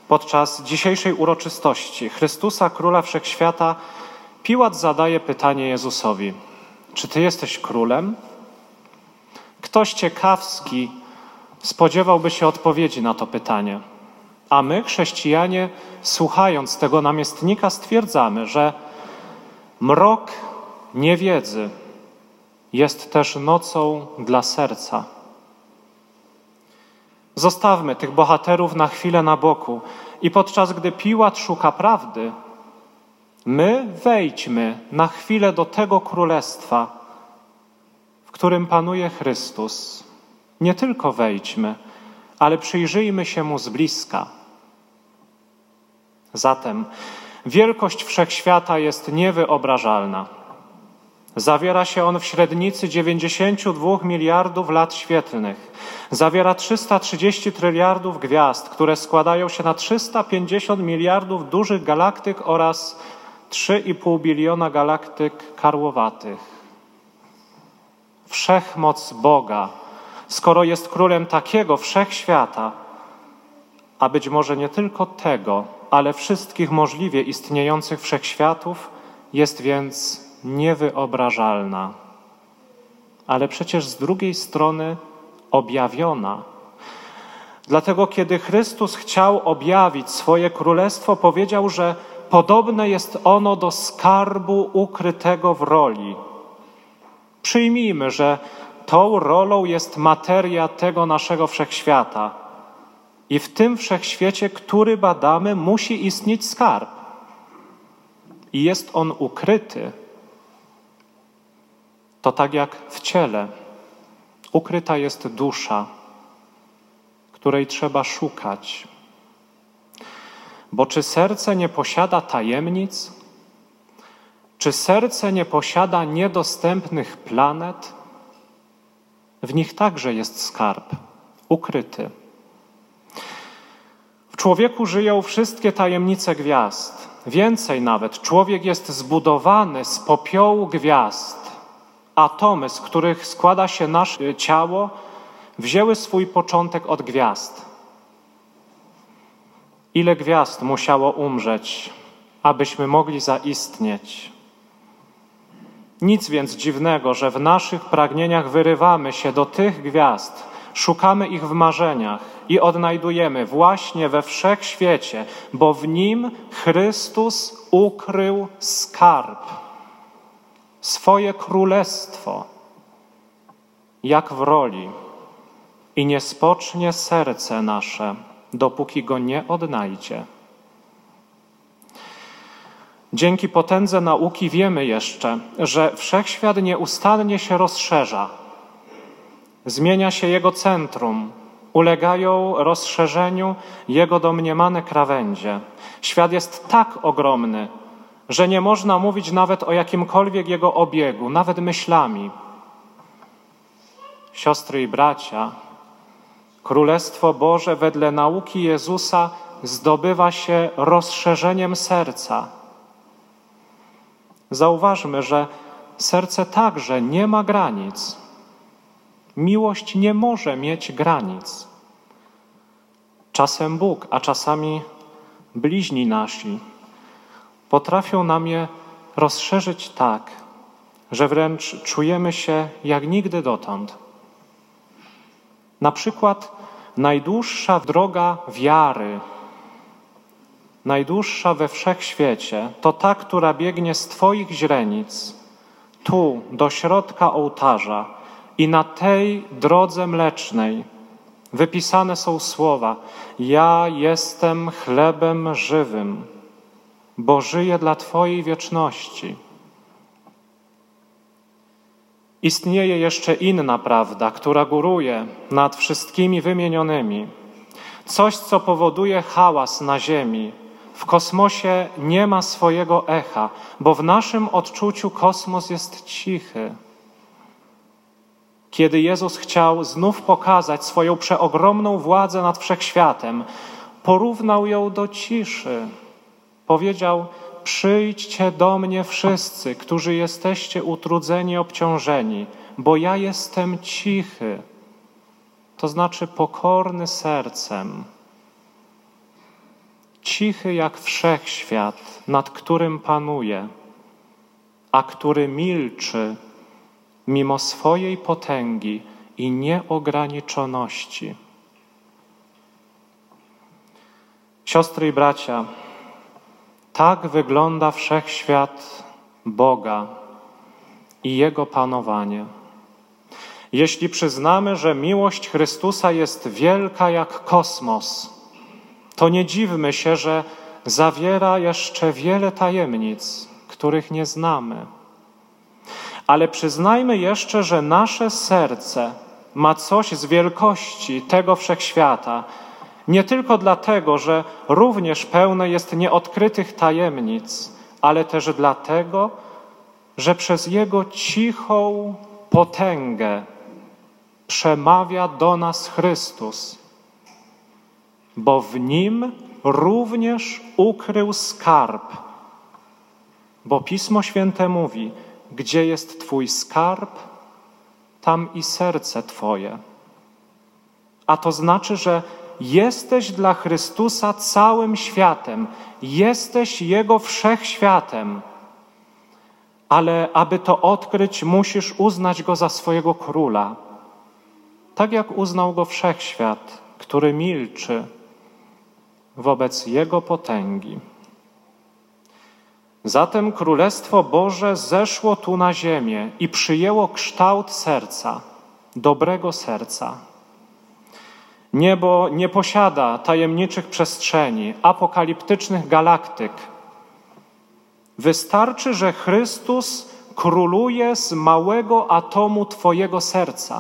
Podczas dzisiejszej uroczystości Chrystusa, Króla Wszechświata, Piłat zadaje pytanie Jezusowi: czy Ty jesteś królem? Ktoś ciekawski spodziewałby się odpowiedzi na to pytanie. A my, chrześcijanie, słuchając tego namiestnika, stwierdzamy, że mrok niewiedzy jest też nocą dla serca. Zostawmy tych bohaterów na chwilę na boku i podczas gdy Piłat szuka prawdy, my wejdźmy na chwilę do tego królestwa, w którym panuje Chrystus. Nie tylko wejdźmy, ale przyjrzyjmy się Mu z bliska. Zatem wielkość wszechświata jest niewyobrażalna. Zawiera się on w średnicy 92 miliardów lat świetlnych. Zawiera 330 tryliardów gwiazd, które składają się na 350 miliardów dużych galaktyk oraz 3,5 biliona galaktyk karłowatych. Wszechmoc Boga, skoro jest królem takiego wszechświata, a być może nie tylko tego, ale wszystkich możliwie istniejących wszechświatów, jest więc niewyobrażalna. Ale przecież z drugiej strony objawiona. Dlatego kiedy Chrystus chciał objawić swoje królestwo, powiedział, że podobne jest ono do skarbu ukrytego w roli. Przyjmijmy, że tą rolą jest materia tego naszego wszechświata. I w tym wszechświecie, który badamy, musi istnieć skarb. I jest on ukryty. To tak jak w ciele. Ukryta jest dusza, której trzeba szukać. Bo czy serce nie posiada tajemnic? Czy serce nie posiada niedostępnych planet? W nich także jest skarb, ukryty. W człowieku żyją wszystkie tajemnice gwiazd. Więcej nawet, człowiek jest zbudowany z popiołu gwiazd. Atomy, z których składa się nasze ciało, wzięły swój początek od gwiazd. Ile gwiazd musiało umrzeć, abyśmy mogli zaistnieć? Nic więc dziwnego, że w naszych pragnieniach wyrywamy się do tych gwiazd, szukamy ich w marzeniach i odnajdujemy właśnie we wszechświecie, bo w nim Chrystus ukrył skarb, swoje królestwo, jak w roli. I nie spocznie serce nasze, dopóki go nie odnajdzie. Dzięki potędze nauki wiemy jeszcze, że wszechświat nieustannie się rozszerza. Zmienia się jego centrum, ulegają rozszerzeniu jego domniemane krawędzie. Świat jest tak ogromny, że nie można mówić nawet o jakimkolwiek jego obiegu, nawet myślami. Siostry i bracia, Królestwo Boże wedle nauki Jezusa zdobywa się rozszerzeniem serca. Zauważmy, że serce także nie ma granic. Miłość nie może mieć granic. Czasem Bóg, a czasami bliźni nasi potrafią nam je rozszerzyć tak, że wręcz czujemy się jak nigdy dotąd. Na przykład najdłuższa droga wiary, najdłuższa we wszechświecie, to ta, która biegnie z Twoich źrenic, tu do środka ołtarza i na tej drodze mlecznej wypisane są słowa: ja jestem chlebem żywym, bo żyję dla Twojej wieczności. Istnieje jeszcze inna prawda, która góruje nad wszystkimi wymienionymi. Coś, co powoduje hałas na ziemi. W kosmosie nie ma swojego echa, bo w naszym odczuciu kosmos jest cichy. Kiedy Jezus chciał znów pokazać swoją przeogromną władzę nad wszechświatem, porównał ją do ciszy. Powiedział: przyjdźcie do mnie wszyscy, którzy jesteście utrudzeni, obciążeni, bo ja jestem cichy, to znaczy pokorny sercem. cichy jak wszechświat, nad którym panuje, a który milczy mimo swojej potęgi i nieograniczoności. Siostry i bracia, tak wygląda wszechświat Boga i Jego panowanie. Jeśli przyznamy, że miłość Chrystusa jest wielka jak kosmos, to nie dziwmy się, że zawiera jeszcze wiele tajemnic, których nie znamy. Ale przyznajmy jeszcze, że nasze serce ma coś z wielkości tego wszechświata, nie tylko dlatego, że również pełne jest nieodkrytych tajemnic, ale też dlatego, że przez Jego cichą potęgę przemawia do nas Chrystus, bo w Nim również ukrył skarb. Bo Pismo Święte mówi, gdzie jest Twój skarb, tam i serce Twoje. A to znaczy, że jesteś dla Chrystusa całym światem, jesteś Jego wszechświatem. Ale aby to odkryć, musisz uznać Go za swojego króla. Tak jak uznał Go wszechświat, który milczy wobec Jego potęgi. Zatem Królestwo Boże zeszło tu na ziemię i przyjęło kształt serca, dobrego serca. Niebo nie posiada tajemniczych przestrzeni, apokaliptycznych galaktyk. Wystarczy, że Chrystus króluje z małego atomu Twojego serca.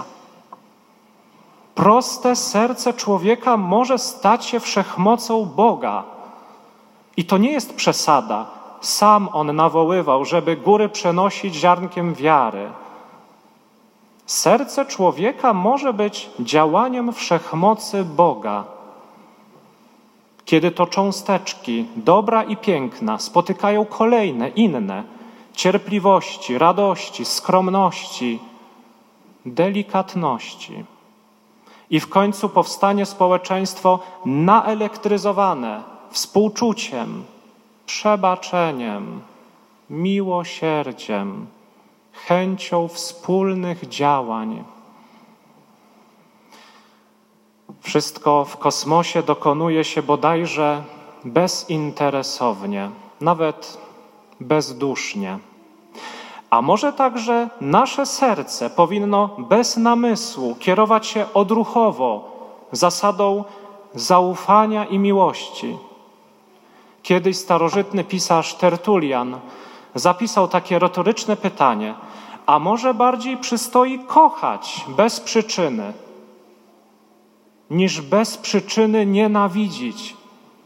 Proste serce człowieka może stać się wszechmocą Boga. I to nie jest przesada. Sam On nawoływał, żeby góry przenosić ziarnkiem wiary. Serce człowieka może być działaniem wszechmocy Boga. Kiedy to cząsteczki dobra i piękna spotykają kolejne, inne, cierpliwości, radości, skromności, delikatności. I w końcu powstanie społeczeństwo naelektryzowane współczuciem, przebaczeniem, miłosierdziem, chęcią wspólnych działań. Wszystko w kosmosie dokonuje się bodajże bezinteresownie, nawet bezdusznie. A może także nasze serce powinno bez namysłu kierować się odruchowo zasadą zaufania i miłości. Kiedyś starożytny pisarz Tertulian zapisał takie retoryczne pytanie: a może bardziej przystoi kochać bez przyczyny, niż bez przyczyny nienawidzić?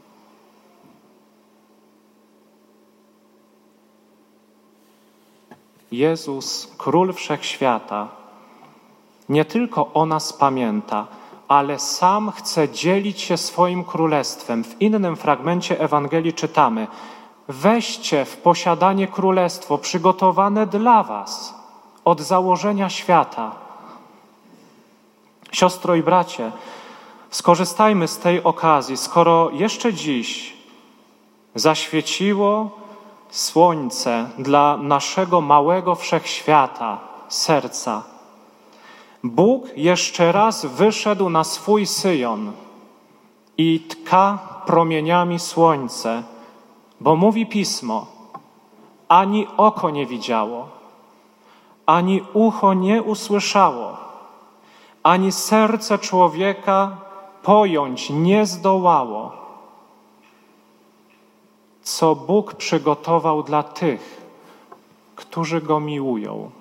Jezus, Król Wszechświata, nie tylko o nas pamięta, ale sam chce dzielić się swoim królestwem. W innym fragmencie Ewangelii czytamy: weźcie w posiadanie królestwo przygotowane dla was od założenia świata. Siostro i bracie, skorzystajmy z tej okazji, skoro jeszcze dziś zaświeciło słońce dla naszego małego wszechświata, serca. Bóg jeszcze raz wyszedł na swój Syjon i tka promieniami słońce, bo mówi Pismo: ani oko nie widziało, ani ucho nie usłyszało, ani serce człowieka pojąć nie zdołało, co Bóg przygotował dla tych, którzy Go miłują.